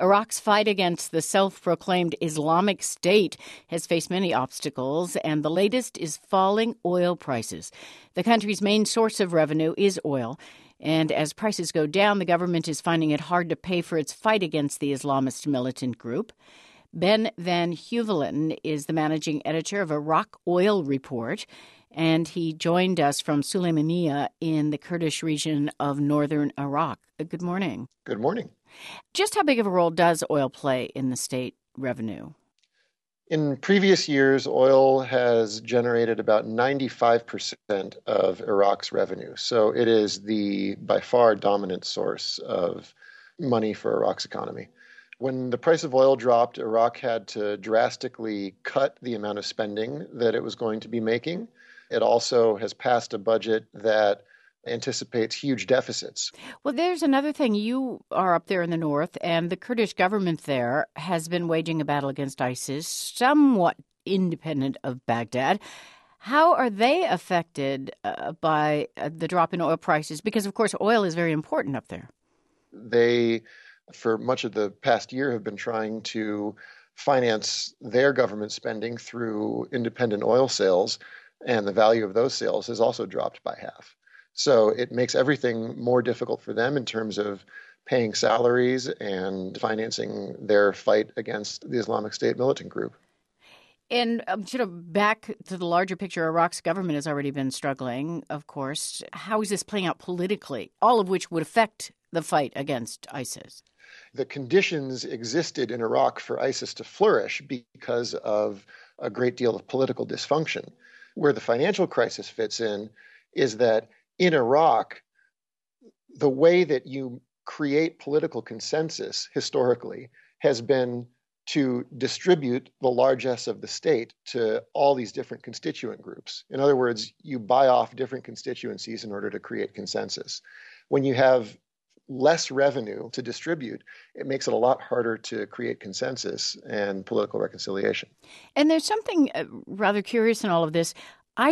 Iraq's fight against the self-proclaimed Islamic State has faced many obstacles, and the latest is falling oil prices. The country's main source of revenue is oil, and as prices go down, the government is finding it hard to pay for its fight against the Islamist militant group. Ben Van Huvelen is the managing editor of Iraq Oil Report, and he joined us from Sulaymaniyah in the Kurdish region of northern Iraq. Good morning. Good morning. Just how big of a role does oil play in the state revenue? In previous years, oil has generated about 95% of Iraq's revenue. So it is the by far dominant source of money for Iraq's economy. When the price of oil dropped, Iraq had to drastically cut the amount of spending that it was going to be making. It also has passed a budget that anticipates huge deficits. Well, there's another thing. You are up there in the north, and the Kurdish government there has been waging a battle against ISIS, somewhat independent of Baghdad. How are they affected by the drop in oil prices? Because, of course, oil is very important up there. They, for much of the past year, have been trying to finance their government spending through independent oil sales, and the value of those sales has also dropped by half. So it makes everything more difficult for them in terms of paying salaries and financing their fight against the Islamic State militant group. And sort of back to the larger picture, Iraq's government has already been struggling, of course. How is this playing out politically, all of which would affect the fight against ISIS? The conditions existed in Iraq for ISIS to flourish because of a great deal of political dysfunction. Where the financial crisis fits in is that in Iraq, the way that you create political consensus historically has been to distribute the largesse of the state to all these different constituent groups. In other words, you buy off different constituencies in order to create consensus. When you have less revenue to distribute, it makes it a lot harder to create consensus and political reconciliation. And there's something rather curious in all of this.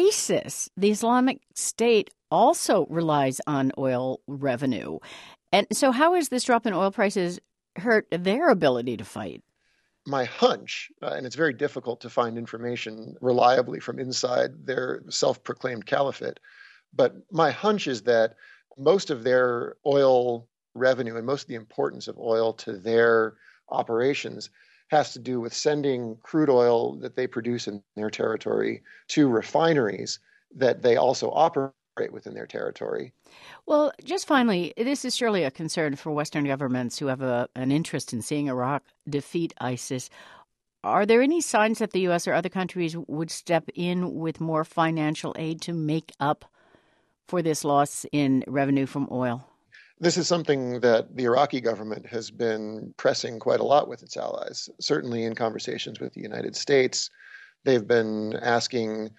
ISIS, the Islamic State, also relies on oil revenue. And so how has this drop in oil prices hurt their ability to fight? My hunch, and it's very difficult to find information reliably from inside their self-proclaimed caliphate, but my hunch is that most of their oil revenue and most of the importance of oil to their operations has to do with sending crude oil that they produce in their territory to refineries that they also operate within their territory. Well, just finally, this is surely a concern for Western governments who have an interest in seeing Iraq defeat ISIS. Are there any signs that the U.S. or other countries would step in with more financial aid to make up for this loss in revenue from oil? This is something that the Iraqi government has been pressing quite a lot with its allies. Certainly in conversations with the United States, they've been asking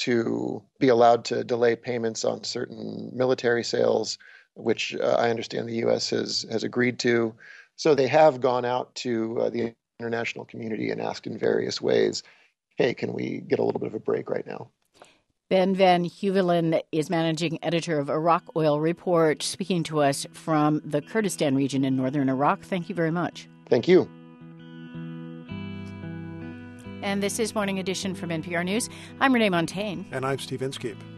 to be allowed to delay payments on certain military sales, which I understand the U.S. has agreed to. So they have gone out to the international community and asked in various ways, hey, can we get a little bit of a break right now? Ben Van Huvelen is managing editor of Iraq Oil Report, speaking to us from the Kurdistan region in northern Iraq. Thank you very much. Thank you. And this is Morning Edition from NPR News. I'm Renee Montagne. And I'm Steve Inskeep.